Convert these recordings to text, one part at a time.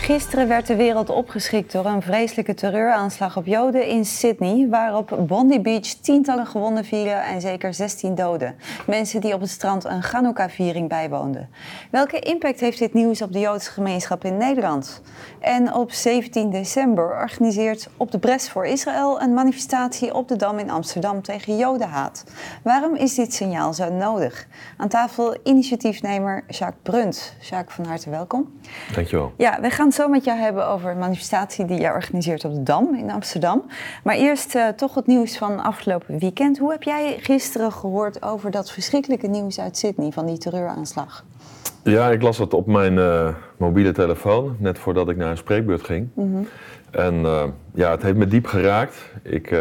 Gisteren werd de wereld opgeschrikt door een vreselijke terreuraanslag op Joden in Sydney, waar op Bondi Beach tientallen gewonden vielen en zeker 16 doden. Mensen die op het strand een Chanukka-viering bijwoonden. Welke impact heeft dit nieuws op de Joodse gemeenschap in Nederland? En op 17 december organiseert Op de Bres voor Israël een manifestatie op de Dam in Amsterdam tegen Jodenhaat. Waarom is dit signaal zo nodig? Aan tafel initiatiefnemer Jacques Brunt. Jacques, van harte welkom. Dankjewel. Ja, we gaan het zo met jou hebben over een manifestatie die jij organiseert op de Dam in Amsterdam. Maar eerst toch het nieuws van afgelopen weekend. Hoe heb jij gisteren gehoord over dat verschrikkelijke nieuws uit Sydney van die terreuraanslag? Ja, ik las het op mijn mobiele telefoon, net voordat ik naar een spreekbeurt ging. Mm-hmm. En het heeft me diep geraakt. Ik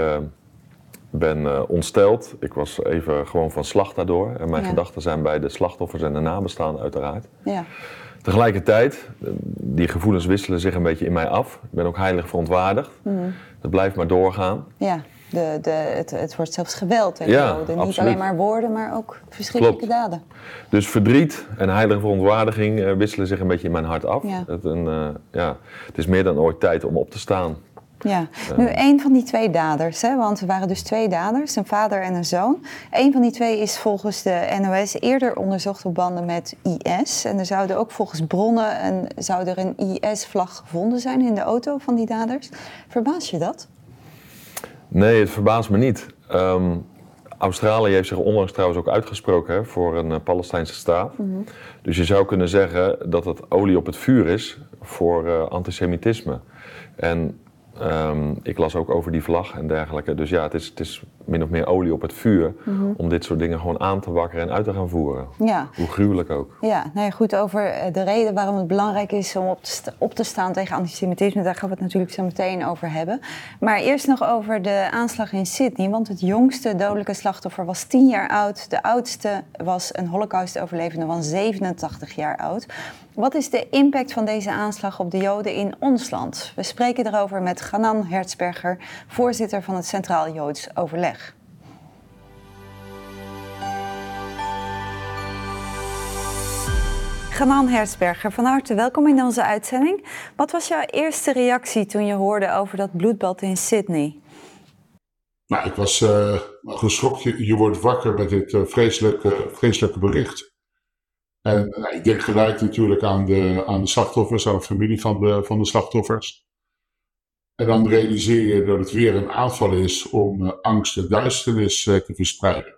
ben ontsteld. Ik was even gewoon van slag daardoor. En mijn gedachten zijn bij de slachtoffers en de nabestaanden uiteraard. Ja. Tegelijkertijd, die gevoelens wisselen zich een beetje in mij af. Ik ben ook heilig verontwaardigd. Mm. Dat blijft maar doorgaan. Ja, het wordt zelfs geweld tegen Joden. Niet absoluut. Alleen maar woorden, maar ook verschrikkelijke daden. Dus verdriet en heilige verontwaardiging wisselen zich een beetje in mijn hart af. Ja. Het is meer dan ooit tijd om op te staan. Ja, nu een van die twee daders, hè, want er waren dus twee daders, een vader en een zoon. Eén van die twee is volgens de NOS eerder onderzocht op banden met IS. En er zouden ook volgens bronnen zou er een IS-vlag gevonden zijn in de auto van die daders. Verbaast je dat? Nee, het verbaast me niet. Australië heeft zich onlangs trouwens ook uitgesproken voor een Palestijnse staat. Mm-hmm. Dus je zou kunnen zeggen dat het olie op het vuur is voor antisemitisme. En ik las ook over die vlag en dergelijke. Dus ja, het is min of meer olie op het vuur om dit soort dingen gewoon aan te wakkeren en uit te gaan voeren. Ja. Hoe gruwelijk ook. Ja, nou ja, goed, over de reden waarom het belangrijk is om op te staan tegen antisemitisme, daar gaan we het natuurlijk zo meteen over hebben. Maar eerst nog over de aanslag in Sydney, want het jongste dodelijke slachtoffer was 10 jaar oud. De oudste was een Holocaust-overlevende van 87 jaar oud. Wat is de impact van deze aanslag op de Joden in ons land? We spreken erover met Hanan Herzberger, voorzitter van het Centraal Joods Overleg. Hanan Herzberger, van harte welkom in onze uitzending. Wat was jouw eerste reactie toen je hoorde over dat bloedbad in Sydney? Nou, ik was geschrokken. Je wordt wakker met dit vreselijke bericht. En ik denk gelijk natuurlijk aan de slachtoffers, aan de familie van de slachtoffers. En dan realiseer je dat het weer een aanval is om angst en duisternis te verspreiden.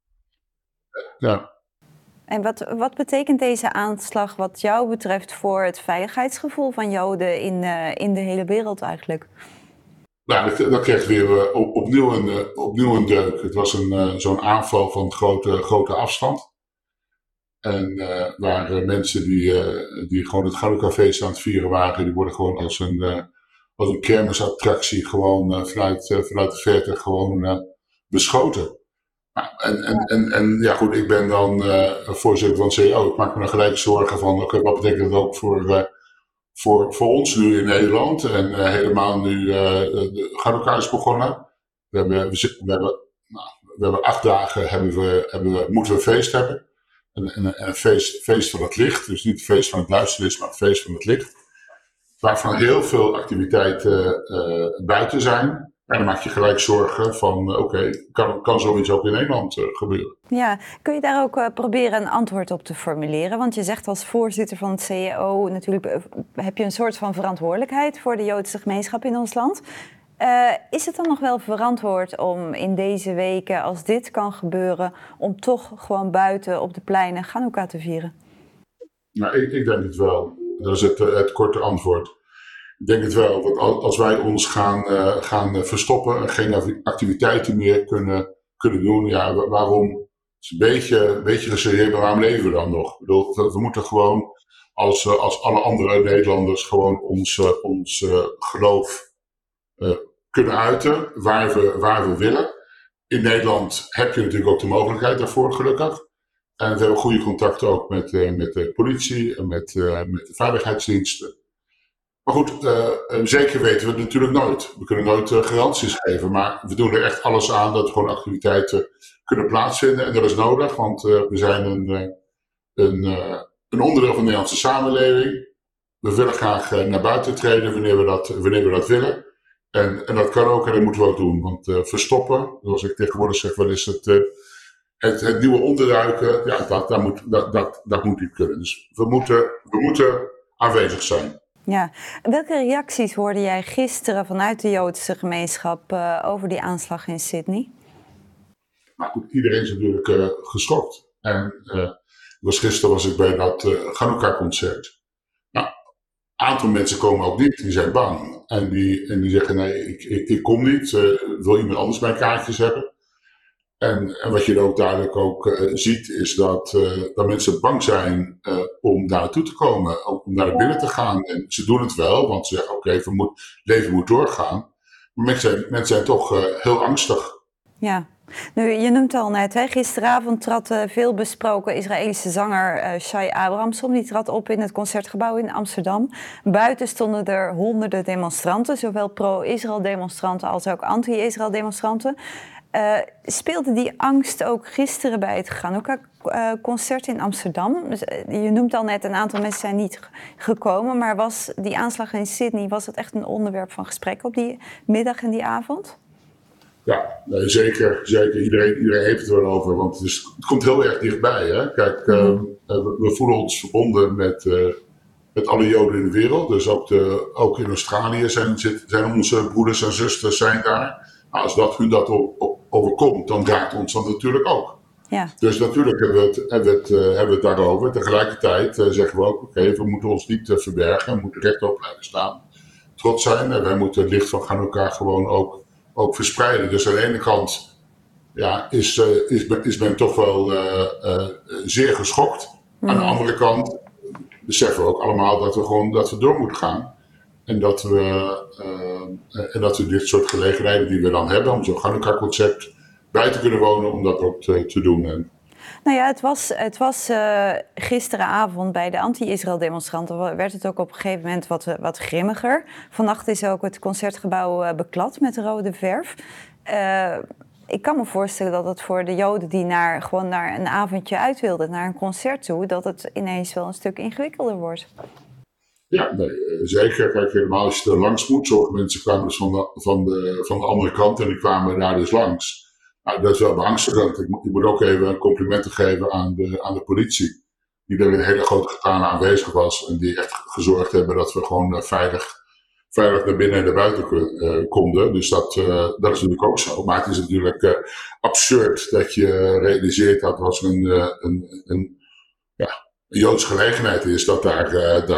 Ja. En wat betekent deze aanslag wat jou betreft voor het veiligheidsgevoel van Joden in de hele wereld eigenlijk? Nou, dat kreeg weer opnieuw een deuk. Het was zo'n aanval van grote afstand. En waar mensen die gewoon het Chanukka-feest aan het vieren waren, die worden gewoon als een kermisattractie gewoon vanuit de verte gewoon beschoten. En ja goed, ik ben dan voorzitter van het CEO. Ik maak me dan gelijk zorgen van, oké, wat betekent dat ook voor ons nu in Nederland? En helemaal nu de Chanukka is begonnen. We hebben 8 dagen moeten we feest hebben. Een feest van het licht, dus niet het feest van het duisternis, maar het feest van het licht. Waarvan heel veel activiteiten buiten zijn. En dan maak je gelijk zorgen van, oké, kan zoiets ook in Nederland gebeuren? Ja, kun je daar ook proberen een antwoord op te formuleren? Want je zegt als voorzitter van het CEO, natuurlijk heb je een soort van verantwoordelijkheid voor de Joodse gemeenschap in ons land. Is het dan nog wel verantwoord om in deze weken, als dit kan gebeuren, om toch gewoon buiten op de pleinen Chanukka te vieren? Nou, ik denk het wel. Dat is het korte antwoord. Ik denk het wel, want als wij ons gaan verstoppen en geen activiteiten meer kunnen doen, ja, waarom? Het is een beetje geserieerd, maar waarom leven we dan nog? Ik bedoel, we moeten gewoon als alle andere Nederlanders gewoon ons geloof kunnen uiten waar we willen. In Nederland heb je natuurlijk ook de mogelijkheid daarvoor, gelukkig. En we hebben goede contacten ook met de politie en met de veiligheidsdiensten. Maar goed, zeker weten we het natuurlijk nooit. We kunnen nooit garanties geven, maar we doen er echt alles aan dat gewoon activiteiten kunnen plaatsvinden. En dat is nodig, want we zijn een onderdeel van de Nederlandse samenleving. we willen graag naar buiten treden wanneer we dat willen. En dat kan ook en dat moeten we ook doen. Want verstoppen, zoals ik tegenwoordig zeg, wel is het nieuwe onderduiken, ja, dat moet niet kunnen. Dus we moeten aanwezig zijn. Ja. Welke reacties hoorde jij gisteren vanuit de Joodse gemeenschap over die aanslag in Sydney? Nou goed, iedereen is natuurlijk geschokt. En gisteren was ik bij dat Chanukka-concert. Nou, een aantal mensen komen ook niet, die zijn bang. En die zeggen, nee, ik kom niet. Wil iemand anders mijn kaartjes hebben? En wat je ook duidelijk ziet, is dat mensen bang zijn om daar naartoe te komen, om naar binnen te gaan. En ze doen het wel, want ze zeggen, oké, het leven moet doorgaan. Maar mensen zijn toch heel angstig. Ja, nu, je noemt al net, hè, gisteravond trad veel besproken Israëlische zanger Shai Abrahamson. Die trad op in het Concertgebouw in Amsterdam. Buiten stonden er honderden demonstranten, zowel pro-Israël demonstranten als ook anti-Israël demonstranten. Speelde die angst ook gisteren bij het Chanukka-concert in Amsterdam? Dus, je noemt al net, een aantal mensen zijn niet gekomen, maar was die aanslag in Sydney, was het echt een onderwerp van gesprek op die middag en die avond? Ja, nee, zeker. Iedereen heeft het er wel over, want het komt heel erg dichtbij. Hè? Kijk, we voelen ons verbonden met alle Joden in de wereld. Dus ook in Australië zijn onze broeders en zusters zijn daar. Nou, als hun dat overkomt, dan raakt ons dat natuurlijk ook. Ja. Dus natuurlijk hebben we het daarover. Tegelijkertijd zeggen we ook, oké, we moeten ons niet verbergen. We moeten rechtop blijven staan. Trots zijn. En wij moeten het licht van Chanukka gewoon ook verspreiden. Dus aan de ene kant ja, is men toch wel zeer geschokt. Aan de andere kant beseffen we ook allemaal dat we door moeten gaan. En dat we dit soort gelegenheden die we dan hebben, om zo'n Chanukka-concert bij te kunnen wonen, om dat ook te doen. Nou ja, het was gisteravond bij de anti-Israël demonstranten werd het ook op een gegeven moment wat grimmiger. Vannacht is ook het Concertgebouw beklad met rode verf. Ik kan me voorstellen dat het voor de Joden die gewoon naar een avondje uit wilden, naar een concert toe, dat het ineens wel een stuk ingewikkelder wordt. Ja, nee, zeker. Kijk, helemaal als je er langs moet. Sommige mensen kwamen dus van de andere kant en die kwamen daar dus langs. Nou, dat is wel beangstigend. Ik moet ook even complimenten geven aan de politie. Die er in een hele grote getale aanwezig was. En die echt gezorgd hebben dat we gewoon veilig naar binnen en naar buiten konden. Dus dat is natuurlijk ook zo. Maar het is natuurlijk absurd dat je realiseert dat als een Joodse gelegenheid is, dat daar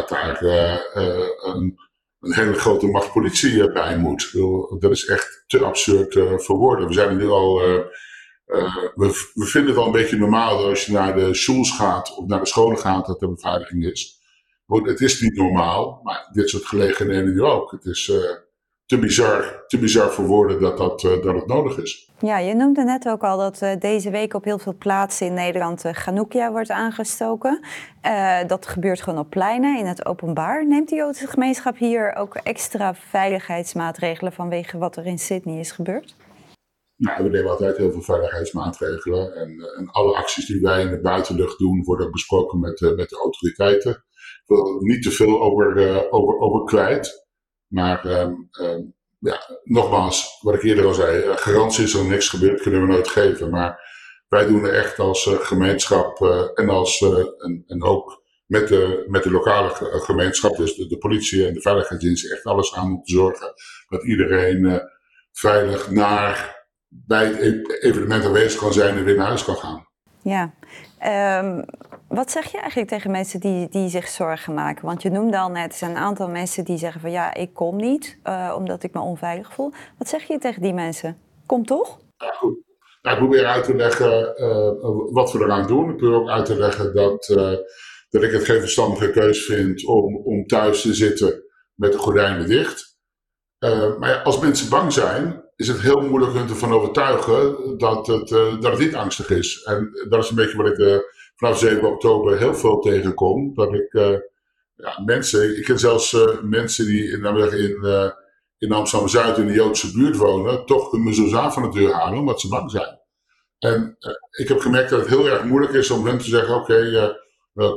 een hele grote macht politie bij moet. Dat is echt te absurd voor woorden. We zijn er nu al. We vinden het al een beetje normaal dat als je naar de schools gaat of naar de scholen gaat, dat er beveiliging is. Het is niet normaal, maar dit soort gelegenheden nu ook. Het is te bizar voor woorden dat het nodig is. Ja, je noemde net ook al dat deze week op heel veel plaatsen in Nederland Chanukka wordt aangestoken. Dat gebeurt gewoon op pleinen, in het openbaar. Neemt de Joodse gemeenschap hier ook extra veiligheidsmaatregelen vanwege wat er in Sydney is gebeurd? Nou, we nemen altijd heel veel veiligheidsmaatregelen. En alle acties die wij in de buitenlucht doen, worden ook besproken met de autoriteiten. Ik wil niet te veel over kwijt. Maar nogmaals, wat ik eerder al zei, garanties er niks gebeurt, kunnen we nooit geven. Maar wij doen er echt als gemeenschap en ook met de lokale gemeenschap, dus de politie en de veiligheidsdienst, echt alles aan om te zorgen dat iedereen veilig bij het evenement aanwezig kan zijn en weer naar huis kan gaan. Ja. Wat zeg je eigenlijk tegen mensen die zich zorgen maken? Want je noemde al net, er zijn een aantal mensen die zeggen van ja, ik kom niet, omdat ik me onveilig voel. Wat zeg je tegen die mensen? Kom toch? Ja, goed. Nou, ik probeer uit te leggen wat we eraan doen. Ik probeer ook uit te leggen dat ik het geen verstandige keus vind om thuis te zitten met de gordijnen dicht. Maar ja, als mensen bang zijn, is het heel moeilijk hun ervan overtuigen dat het niet angstig is. En dat is een beetje wat ik vanaf 7 oktober heel veel tegenkom. Dat ik ken zelfs mensen die in Amsterdam-Zuid in de Joodse buurt wonen, toch hun mezuzah van de deur halen omdat ze bang zijn. En ik heb gemerkt dat het heel erg moeilijk is om hen te zeggen, oké,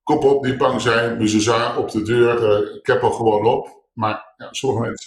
kop op die bang zijn, mezuzah op de deur, keppel gewoon op. Maar ja, sommige mensen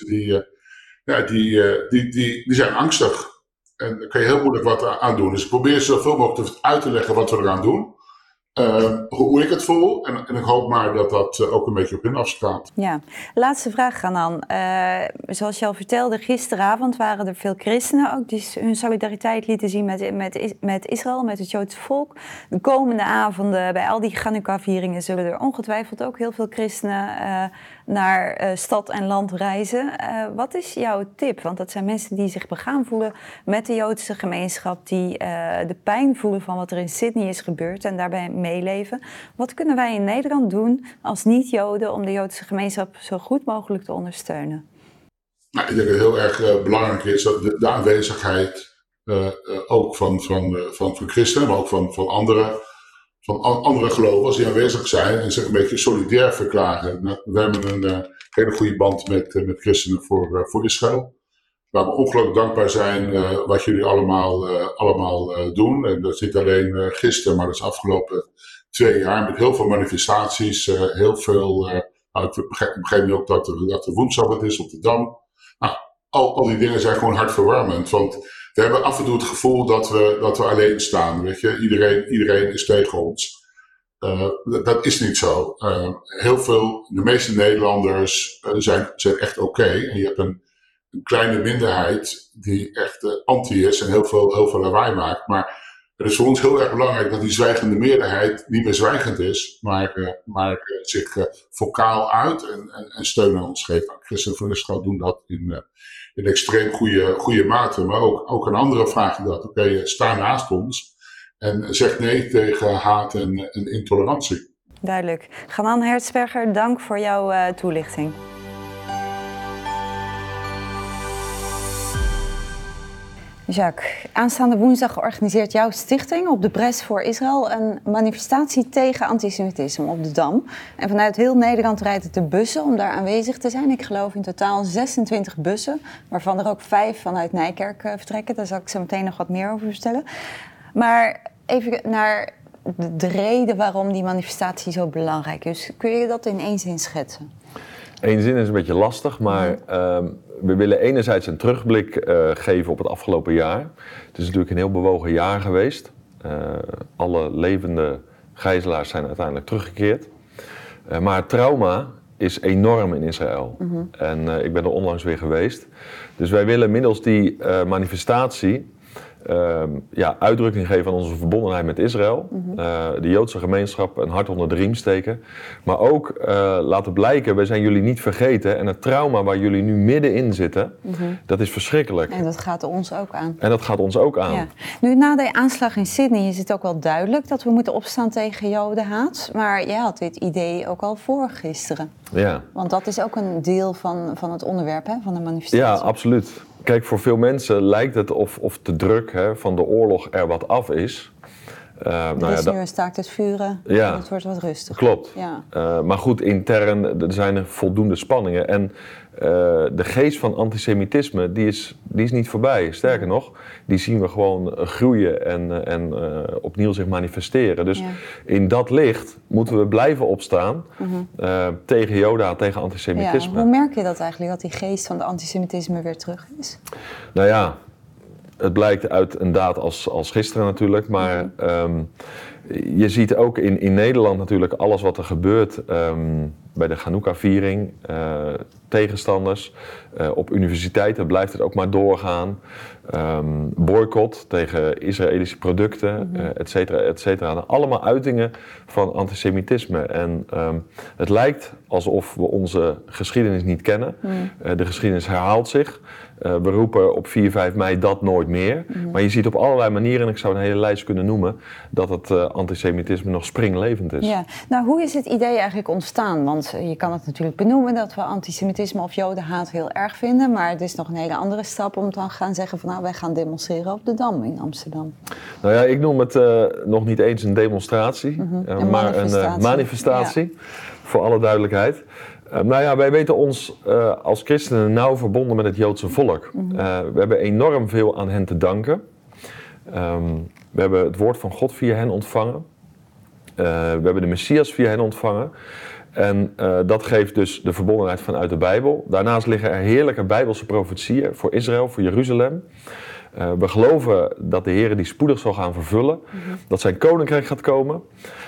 die zijn angstig. En daar kan je heel moeilijk wat aan doen. Dus ik probeer zoveel mogelijk uit te leggen wat we eraan doen. Hoe ik het voel. En ik hoop maar dat dat ook een beetje op hun afstaat. Ja, laatste vraag, Ganan. Zoals je al vertelde, gisteravond waren er veel christenen ook die hun solidariteit lieten zien met Israël, met het Joodse volk. De komende avonden bij al die Chanukka-vieringen zullen er ongetwijfeld ook heel veel christenen naar stad en land reizen. Wat is jouw tip? Want dat zijn mensen die zich begaan voelen met de Joodse gemeenschap, die de pijn voelen van wat er in Sydney is gebeurd en daarbij meeleven. Wat kunnen wij in Nederland doen als niet-Joden om de Joodse gemeenschap zo goed mogelijk te ondersteunen? Nou, ik denk dat het heel erg belangrijk is dat de aanwezigheid ook van christenen, maar ook van andere gelovigen die aanwezig zijn en zich een beetje solidair verklaren. Nou, we hebben een hele goede band met christenen voor Israël. Waar we ongelooflijk dankbaar zijn wat jullie allemaal doen. En dat is niet alleen gisteren, maar dat is afgelopen 2 jaar met heel veel manifestaties. Heel veel, ik begreep nu ook dat er woensdag is op de Dam. Nou, al die dingen zijn gewoon hartverwarmend. Want we hebben af en toe het gevoel dat we alleen staan. Weet je? Iedereen is tegen ons. Dat is niet zo. De meeste Nederlanders zijn echt oké. En je hebt een kleine minderheid die echt anti is en heel veel lawaai maakt. Maar het is voor ons heel erg belangrijk dat die zwijgende meerderheid niet meer zwijgend is, maar zich vocaal uit en steun aan ons geeft. Christenen voor Israël doen dat in extreem goede mate, maar ook aan anderen vragen dat. Oké, sta naast ons en zeg nee tegen haat en intolerantie. Duidelijk. Ganan Hertzberger, dank voor jouw toelichting. Jacques, aanstaande woensdag organiseert jouw stichting op de Bres voor Israël een manifestatie tegen antisemitisme op de Dam. En vanuit heel Nederland rijdt het de bussen om daar aanwezig te zijn. Ik geloof in totaal 26 bussen, waarvan er ook 5 vanuit Nijkerk vertrekken. Daar zal ik zo meteen nog wat meer over vertellen. Maar even naar de reden waarom die manifestatie zo belangrijk is. Kun je dat in 1 zin schetsen? 1 zin is een beetje lastig, maar we willen enerzijds een terugblik geven op het afgelopen jaar. Het is natuurlijk een heel bewogen jaar geweest. Alle levende gijzelaars zijn uiteindelijk teruggekeerd. Maar het trauma is enorm in Israël. En ik ben er onlangs weer geweest. Dus wij willen middels die manifestatie uitdrukking geven aan onze verbondenheid met Israël. De Joodse gemeenschap een hart onder de riem steken. Maar ook laten blijken, wij zijn jullie niet vergeten. En het trauma waar jullie nu middenin zitten, dat is verschrikkelijk. En dat gaat ons ook aan. Ja. Nu, na de aanslag in Sydney is het ook wel duidelijk dat we moeten opstaan tegen jodenhaat. Maar jij had dit idee ook al voor gisteren. Ja. Want dat is ook een deel van het onderwerp, hè, van de manifestatie. Ja, absoluut. Kijk, voor veel mensen lijkt het of de druk van de oorlog er wat af is. Er is nu een staakt het vuren en het wordt wat rustiger. Klopt. Ja. Maar goed, intern zijn er voldoende spanningen. En de geest van antisemitisme, die is niet voorbij. Sterker nog, die zien we gewoon groeien en opnieuw zich manifesteren. Dus in dat licht moeten we blijven opstaan tegen Joden, tegen antisemitisme. Ja, hoe merk je dat eigenlijk, dat die geest van de antisemitisme weer terug is? Nou ja, het blijkt uit een daad als gisteren natuurlijk, maar je ziet ook in Nederland natuurlijk alles wat er gebeurt bij de Chanukka-viering, tegenstanders. Op universiteiten blijft het ook maar doorgaan. Boycott tegen Israëlische producten, et cetera, et cetera. Allemaal uitingen van antisemitisme. En het lijkt alsof we onze geschiedenis niet kennen. De geschiedenis herhaalt zich. We roepen op 4, 5 mei dat nooit meer. Maar je ziet op allerlei manieren, en ik zou een hele lijst kunnen noemen, dat het antisemitisme nog springlevend is. Ja, nou hoe is het idee eigenlijk ontstaan? Want je kan het natuurlijk benoemen dat we antisemitisme of jodenhaat heel erg vinden. Maar het is nog een hele andere stap om te gaan zeggen van nou, wij gaan demonstreren op de Dam in Amsterdam. Nou ja, ik noem het nog niet eens een demonstratie, maar een manifestatie, voor alle duidelijkheid. Nou ja, wij weten ons als christenen nauw verbonden met het Joodse volk. We hebben enorm veel aan hen te danken. We hebben het woord van God via hen ontvangen. We hebben de Messias via hen ontvangen. En dat geeft dus de verbondenheid vanuit de Bijbel. Daarnaast liggen er heerlijke Bijbelse profetieën voor Israël, voor Jeruzalem. We geloven dat de Heer die spoedig zal gaan vervullen. Dat zijn koninkrijk gaat komen.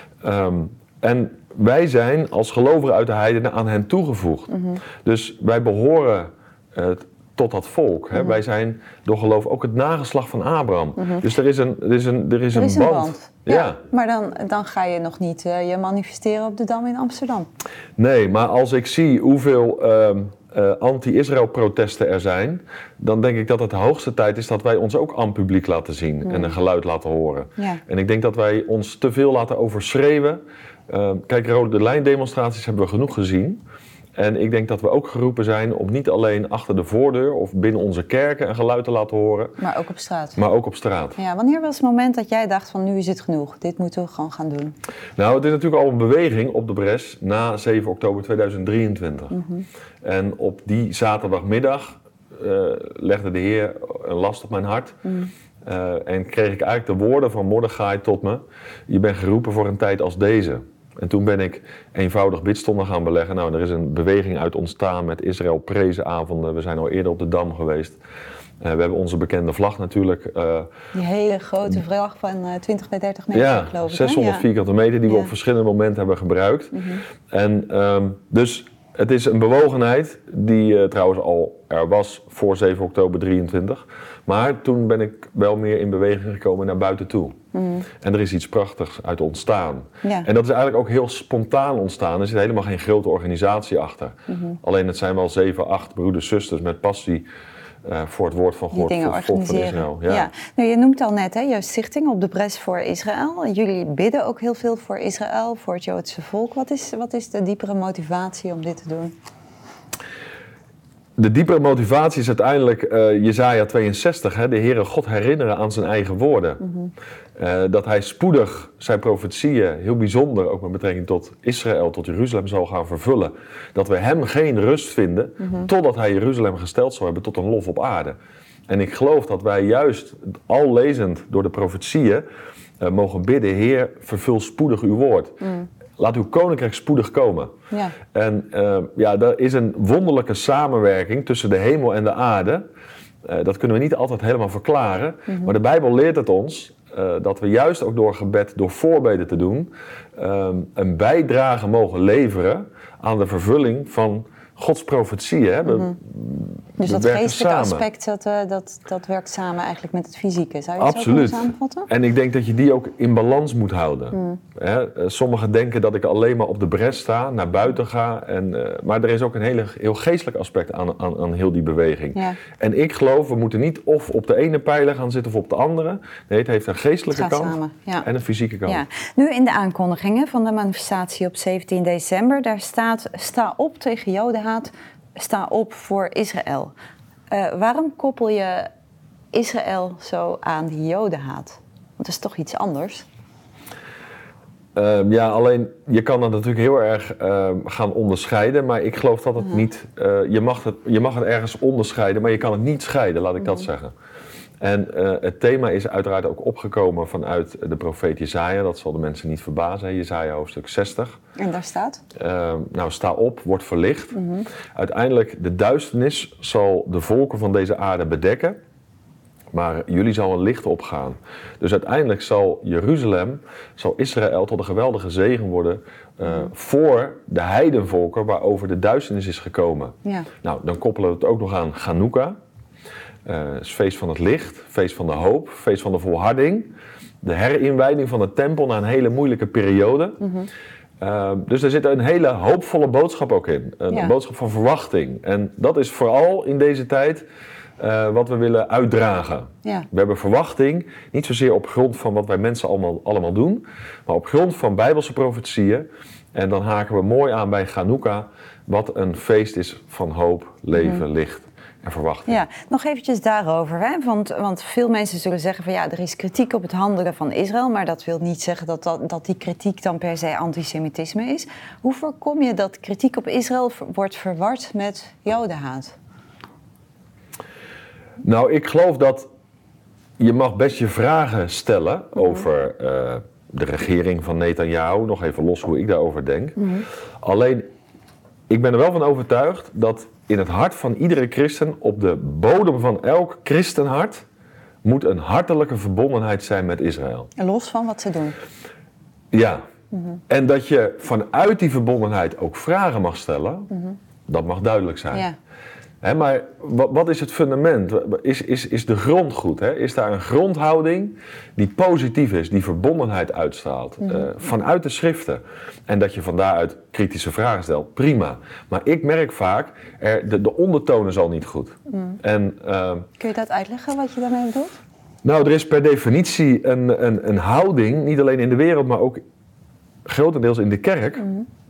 En wij zijn als gelovigen uit de heidenen aan hen toegevoegd. Dus wij behoren tot dat volk. Hè? Wij zijn door geloof ook het nageslacht van Abraham. Dus er is een band. Ja. Maar dan ga je nog niet je manifesteren op de Dam in Amsterdam. Nee, maar als ik zie hoeveel anti-Israël protesten er zijn, dan denk ik dat het de hoogste tijd is dat wij ons ook aan het publiek laten zien en een geluid laten horen. Ja. En ik denk dat wij ons te veel laten overschreeuwen. Kijk, rode lijn demonstraties hebben we genoeg gezien. En ik denk dat we ook geroepen zijn om niet alleen achter de voordeur of binnen onze kerken een geluid te laten horen. Maar ook op straat. Maar ook op straat. Ja, wanneer was het moment dat jij dacht van nu is het genoeg, dit moeten we gewoon gaan doen? Nou, het is natuurlijk al een beweging op de bres na 7 oktober 2023. En op die zaterdagmiddag legde de Heer een last op mijn hart. En kreeg ik eigenlijk de woorden van Mordechai tot me. Je bent geroepen voor een tijd als deze. En toen ben ik eenvoudig bidstonden gaan beleggen. Nou, er is een beweging uit ontstaan met Israël prezenavonden. We zijn al eerder op de Dam geweest. We hebben onze bekende vlag natuurlijk. Die hele grote vlag van 20 bij 30 meter, geloof ik. 600 vierkante meter die we op verschillende momenten hebben gebruikt. En dus het is een bewogenheid die trouwens al er was voor 7 oktober 23. Maar toen ben ik wel meer in beweging gekomen naar buiten toe. En er is iets prachtigs uit ontstaan. Ja. En dat is eigenlijk ook heel spontaan ontstaan. Er zit helemaal geen grote organisatie achter. Alleen het zijn wel 7, 8 broeders, zusters met passie voor het woord van God, voor het volk van Israël. Ja. Nou, je noemt al net, je stichting op de bres voor Israël. Jullie bidden ook heel veel voor Israël, voor het Joodse volk. Wat is de diepere motivatie om dit te doen? De diepere motivatie is uiteindelijk Jesaja 62, hè, de Heere God herinneren aan zijn eigen woorden. Dat hij spoedig zijn profetieën, heel bijzonder ook met betrekking tot Israël, tot Jeruzalem zal gaan vervullen. Dat we hem geen rust vinden, totdat hij Jeruzalem gesteld zal hebben tot een lof op aarde. En ik geloof dat wij juist, al lezend door de profetieën, mogen bidden, Heer, vervul spoedig uw woord. Laat uw koninkrijk spoedig komen. Ja. En er is een wonderlijke samenwerking tussen de hemel en de aarde. Dat kunnen we niet altijd helemaal verklaren. Maar de Bijbel leert het ons dat we juist ook door gebed, door voorbeden te doen, een bijdrage mogen leveren aan de vervulling van Gods profetieën. Hè? Dus dat geestelijke aspect, dat werkt samen eigenlijk met het fysieke. Zou je het zo kunnen samenvatten? En ik denk dat je die ook in balans moet houden. Sommigen denken dat ik alleen maar op de bres sta, naar buiten ga. Maar er is ook een heel geestelijk aspect aan heel die beweging. Ja. En ik geloof, we moeten niet of op de ene pijler gaan zitten of op de andere. Nee, het heeft een geestelijke kant en een fysieke kant. Ja. Nu in de aankondigingen van de manifestatie op 17 december, daar staat: sta op tegen Jodenhaat, sta op voor Israël. Waarom koppel je Israël zo aan die Jodenhaat? Want dat is toch iets anders? Alleen je kan dat natuurlijk heel erg gaan onderscheiden, maar ik geloof dat het niet. Je mag het ergens onderscheiden, maar je kan het niet scheiden, laat ik dat zeggen. En het thema is uiteraard ook opgekomen vanuit de profeet Jesaja. Dat zal de mensen niet verbazen, Jesaja hoofdstuk 60. En daar staat? Sta op, word verlicht. Uiteindelijk, de duisternis zal de volken van deze aarde bedekken. Maar jullie zal een licht opgaan. Dus uiteindelijk zal Jeruzalem, zal Israël tot een geweldige zegen worden voor de heidenvolken waarover de duisternis is gekomen. Ja. Nou, dan koppelen we het ook nog aan Chanukka. Het feest van het licht, feest van de hoop, feest van de volharding. De herinwijding van de tempel na een hele moeilijke periode. Dus er zit een hele hoopvolle boodschap ook in. Een boodschap van verwachting. En dat is vooral in deze tijd wat we willen uitdragen. Ja. We hebben verwachting, niet zozeer op grond van wat wij mensen allemaal doen, maar op grond van Bijbelse profetieën. En dan haken we mooi aan bij Chanukka, wat een feest is van hoop, leven, licht en verwachting. Ja, nog eventjes daarover. Hè? Want veel mensen zullen zeggen van er is kritiek op het handelen van Israël, maar dat wil niet zeggen dat die kritiek dan per se antisemitisme is. Hoe voorkom je dat kritiek op Israël wordt verward met Jodenhaat? Nou, ik geloof dat je mag best je vragen stellen over de regering van Netanyahu, nog even los hoe ik daarover denk. Alleen, ik ben er wel van overtuigd dat in het hart van iedere christen, op de bodem van elk christenhart, moet een hartelijke verbondenheid zijn met Israël. Los van wat ze doen. Ja. En dat je vanuit die verbondenheid ook vragen mag stellen, dat mag duidelijk zijn. Ja. Maar wat is het fundament? Is de grond goed? Is daar een grondhouding die positief is, die verbondenheid uitstraalt? Vanuit de schriften. En dat je van daaruit kritische vragen stelt, prima. Maar ik merk vaak, de ondertoon is al niet goed. En, kun je dat uitleggen, wat je daarmee bedoelt? Nou, er is per definitie een houding, niet alleen in de wereld, maar ook grotendeels in de kerk.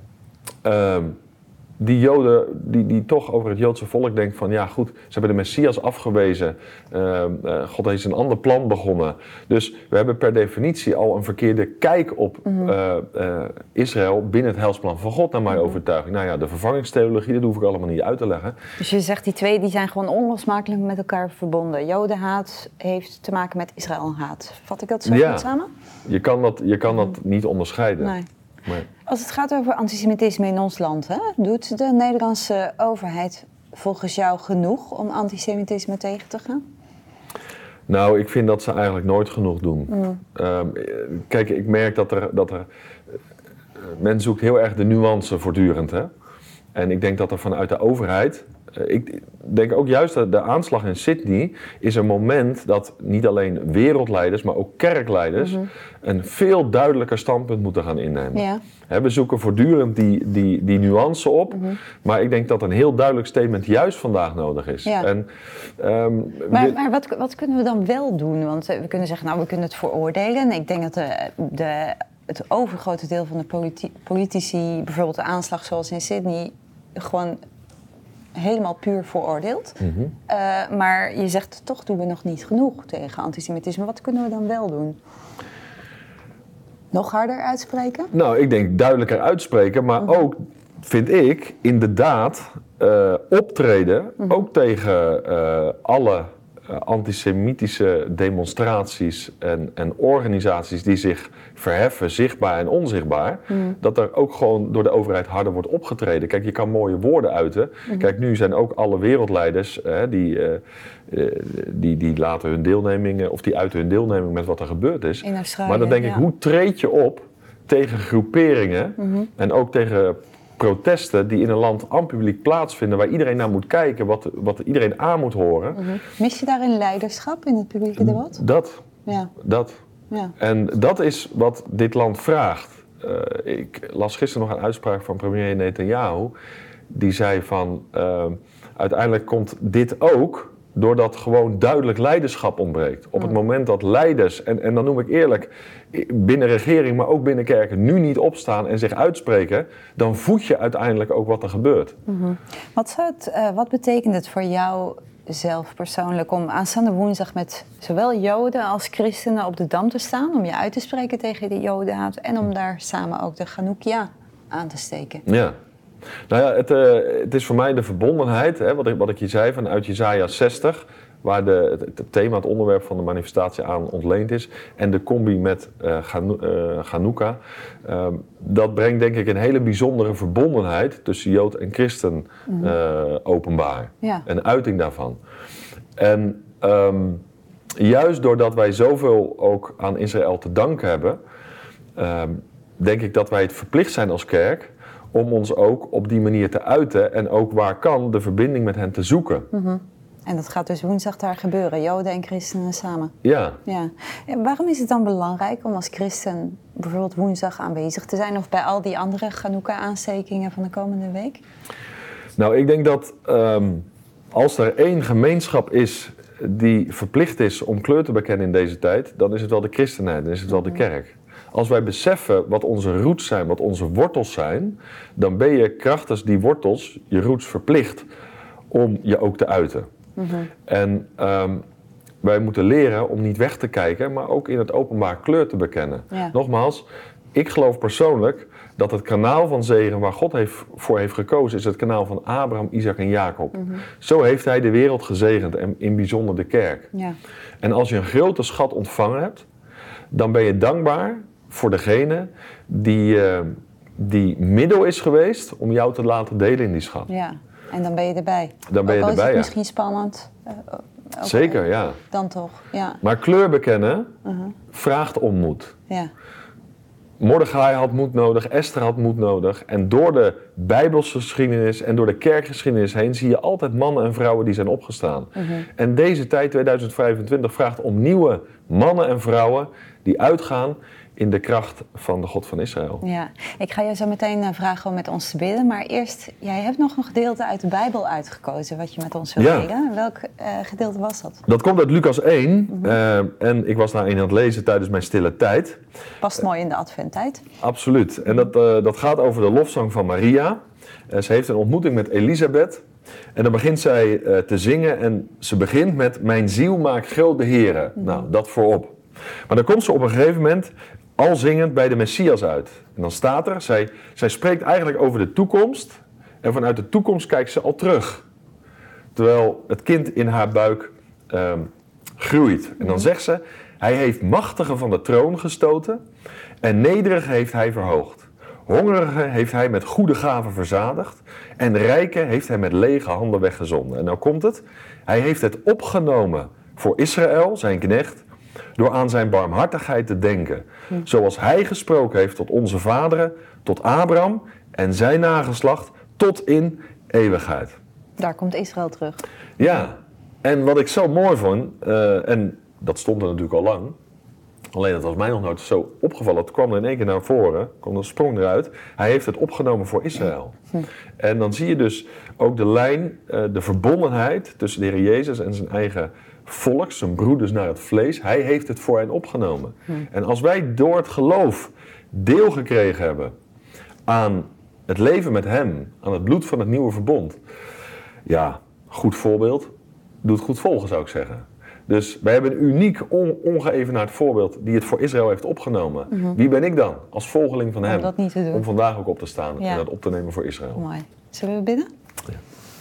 Die Joden, die toch over het Joodse volk denken van ja goed, ze hebben de Messias afgewezen. God heeft een ander plan begonnen. Dus we hebben per definitie al een verkeerde kijk op Israël binnen het heilsplan van God, naar mijn overtuiging. Nou ja, de vervangingstheologie, dat hoef ik allemaal niet uit te leggen. Dus je zegt die twee die zijn gewoon onlosmakelijk met elkaar verbonden. Jodenhaat heeft te maken met Israëlhaat. Vat ik dat zo goed samen? Je kan dat niet onderscheiden. Nee. Als het gaat over antisemitisme in ons land, doet de Nederlandse overheid volgens jou genoeg om antisemitisme tegen te gaan? Nou, ik vind dat ze eigenlijk nooit genoeg doen. Kijk, ik merk dat er men zoekt heel erg de nuance voortdurend. En ik denk dat er vanuit de overheid, ik denk ook juist dat de aanslag in Sydney is een moment dat niet alleen wereldleiders, maar ook kerkleiders een veel duidelijker standpunt moeten gaan innemen. Ja. We zoeken voortdurend die nuance op, maar ik denk dat een heel duidelijk statement juist vandaag nodig is. Ja. En, maar wat kunnen we dan wel doen? Want we kunnen zeggen, nou, we kunnen het veroordelen. Ik denk dat het overgrote deel van de politici, bijvoorbeeld de aanslag zoals in Sydney, gewoon helemaal puur veroordeeld. Maar je zegt, toch doen we nog niet genoeg tegen antisemitisme. Wat kunnen we dan wel doen? Nog harder uitspreken? Nou, ik denk duidelijker uitspreken, maar ook, vind ik, inderdaad optreden, ook tegen alle antisemitische demonstraties en organisaties die zich verheffen, zichtbaar en onzichtbaar, dat er ook gewoon door de overheid harder wordt opgetreden. Kijk, je kan mooie woorden uiten. Kijk, nu zijn ook alle wereldleiders die laten hun deelnemingen, of die uiten hun deelneming met wat er gebeurd is. In Australië, maar dan denk ik, hoe treed je op tegen groeperingen en ook tegen protesten die in een land aan publiek plaatsvinden, waar iedereen naar moet kijken, wat iedereen aan moet horen. Mis je daarin leiderschap in het publieke debat? Dat. Ja. En dat is wat dit land vraagt. Ik las gisteren nog een uitspraak van premier Netanyahu, die zei van, uiteindelijk komt dit ook doordat gewoon duidelijk leiderschap ontbreekt. Op het moment dat leiders, en dan noem ik eerlijk, binnen regering, maar ook binnen kerken, nu niet opstaan en zich uitspreken, dan voed je uiteindelijk ook wat er gebeurt. Wat betekent het voor jou zelf persoonlijk om aanstaande woensdag met zowel Joden als christenen op de Dam te staan, om je uit te spreken tegen die Jodenhaat en om daar samen ook de Chanukja aan te steken? Ja. Nou ja, het is voor mij de verbondenheid, wat ik je zei, vanuit Jesaja 60, waar het thema, het onderwerp van de manifestatie aan ontleend is, en de combi met Chanukka, dat brengt denk ik een hele bijzondere verbondenheid tussen Jood en Christen openbaar. Ja. Een uiting daarvan. En juist doordat wij zoveel ook aan Israël te danken hebben, denk ik dat wij het verplicht zijn als kerk om ons ook op die manier te uiten en ook waar kan de verbinding met hen te zoeken. En dat gaat dus woensdag daar gebeuren, Joden en christenen samen. Ja. En waarom is het dan belangrijk om als christen bijvoorbeeld woensdag aanwezig te zijn of bij al die andere Chanukka-aanstekingen van de komende week? Nou, ik denk dat als er één gemeenschap is die verplicht is om kleur te bekennen in deze tijd, dan is het wel de christenheid, dan is het wel de kerk. Als wij beseffen wat onze roots zijn, wat onze wortels zijn, dan ben je krachtens die wortels, je roots, verplicht om je ook te uiten. En wij moeten leren om niet weg te kijken, maar ook in het openbaar kleur te bekennen. Ja. Nogmaals, ik geloof persoonlijk dat het kanaal van zegen waar God voor heeft gekozen, is het kanaal van Abraham, Isaac en Jacob. Zo heeft hij de wereld gezegend en in bijzonder de kerk. Ja. En als je een grote schat ontvangen hebt, dan ben je dankbaar voor degene die middel is geweest om jou te laten delen in die schat. Ja, en dan ben je erbij. Dan ben je ook al erbij, is het ja. misschien spannend. Zeker, ja. Dan toch, ja. Maar kleur bekennen vraagt om moed. Ja. Mordechai had moed nodig, Esther had moed nodig. En door de Bijbelsgeschiedenis en door de kerkgeschiedenis heen zie je altijd mannen en vrouwen die zijn opgestaan. En deze tijd, 2025, vraagt om nieuwe mannen en vrouwen die uitgaan in de kracht van de God van Israël. Ja, ik ga je zo meteen vragen om met ons te bidden. Maar eerst, jij hebt nog een gedeelte uit de Bijbel uitgekozen wat je met ons wil delen. Welk gedeelte was dat? Dat komt uit Lucas 1. En ik was daarin aan het lezen tijdens mijn stille tijd. Past mooi in de adventtijd. Absoluut. En dat gaat over de lofzang van Maria. Ze heeft een ontmoeting met Elisabeth. En dan begint zij te zingen en ze begint met: mijn ziel maakt groot de Heere. Nou, dat voorop. Maar dan komt ze op een gegeven moment al zingend bij de Messias uit. En dan staat er, zij spreekt eigenlijk over de toekomst. En vanuit de toekomst kijkt ze al terug. Terwijl het kind in haar buik groeit. En dan zegt ze: hij heeft machtigen van de troon gestoten. En nederigen heeft hij verhoogd. Hongerigen heeft hij met goede gaven verzadigd. En rijken heeft hij met lege handen weggezonden. En nou komt het. Hij heeft het opgenomen voor Israël, zijn knecht, door aan zijn barmhartigheid te denken. Zoals hij gesproken heeft tot onze vaderen, tot Abraham en zijn nageslacht, tot in eeuwigheid. Daar komt Israël terug. Ja, en wat ik zo mooi vond, en dat stond er natuurlijk al lang, alleen dat was mij nog nooit zo opgevallen, het kwam er in één keer naar voren, er sprong eruit, hij heeft het opgenomen voor Israël. En dan zie je dus ook de lijn, de verbondenheid tussen de Heer Jezus en zijn eigen volk, zijn broeders naar het vlees. Hij heeft het voor hen opgenomen. En als wij door het geloof deel gekregen hebben aan het leven met hem, aan het bloed van het nieuwe verbond. Ja, goed voorbeeld, doe het goed volgen zou ik zeggen. Dus wij hebben een uniek, ongeëvenaard voorbeeld die het voor Israël heeft opgenomen. Wie ben ik dan als volgeling van hem? Om dat niet te doen. Om vandaag ook op te staan en dat op te nemen voor Israël. Mooi. Zullen we bidden? Ja.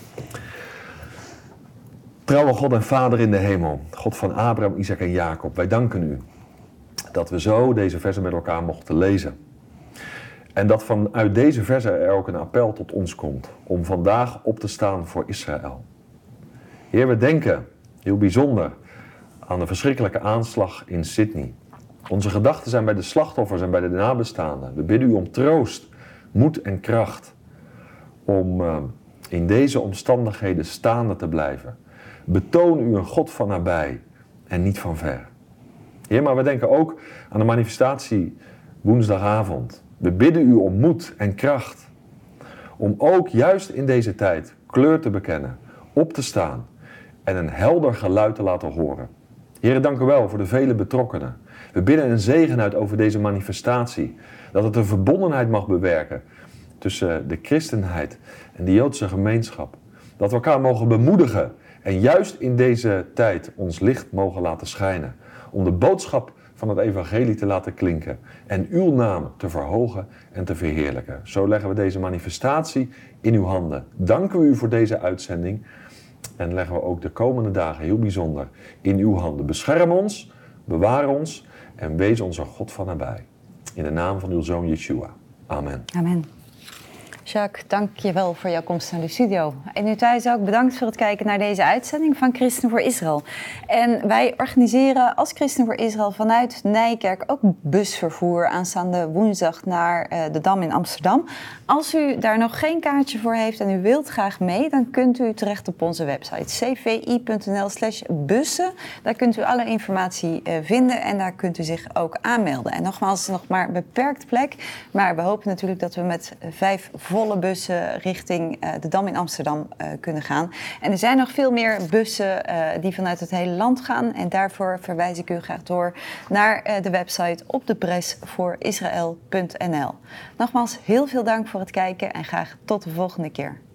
Trouwe God en Vader in de hemel, God van Abraham, Isaac en Jacob, wij danken u dat we zo deze versen met elkaar mochten lezen. En dat vanuit deze versen er ook een appel tot ons komt om vandaag op te staan voor Israël. Heer, we denken heel bijzonder aan de verschrikkelijke aanslag in Sydney. Onze gedachten zijn bij de slachtoffers en bij de nabestaanden. We bidden u om troost, moed en kracht om in deze omstandigheden staande te blijven. Betoon u een God van nabij en niet van ver. Heer, maar we denken ook aan de manifestatie woensdagavond. We bidden u om moed en kracht. Om ook juist in deze tijd kleur te bekennen, op te staan en een helder geluid te laten horen. Heer, dank u wel voor de vele betrokkenen. We bidden een zegen uit over deze manifestatie. Dat het een verbondenheid mag bewerken tussen de christenheid en de Joodse gemeenschap. Dat we elkaar mogen bemoedigen en juist in deze tijd ons licht mogen laten schijnen. Om de boodschap van het evangelie te laten klinken en uw naam te verhogen en te verheerlijken. Zo leggen we deze manifestatie in uw handen. Danken we u voor deze uitzending en leggen we ook de komende dagen heel bijzonder in uw handen. Bescherm ons, bewaar ons en wees onze God van nabij. In de naam van uw Zoon Yeshua. Amen. Amen. Jacques, dank je wel voor jouw komst naar de studio. En u thuis ook bedankt voor het kijken naar deze uitzending van Christen voor Israël. En wij organiseren als Christen voor Israël vanuit Nijkerk ook busvervoer aanstaande woensdag naar de Dam in Amsterdam. Als u daar nog geen kaartje voor heeft en u wilt graag mee, dan kunt u terecht op onze website cvi.nl/bussen. Daar kunt u alle informatie vinden en daar kunt u zich ook aanmelden. En nogmaals, nog maar beperkt plek, maar we hopen natuurlijk dat we met 5 volle bussen richting de Dam in Amsterdam kunnen gaan. En er zijn nog veel meer bussen die vanuit het hele land gaan. En daarvoor verwijs ik u graag door naar de website opdepresvoorisrael.nl. Nogmaals, heel veel dank voor het kijken en graag tot de volgende keer.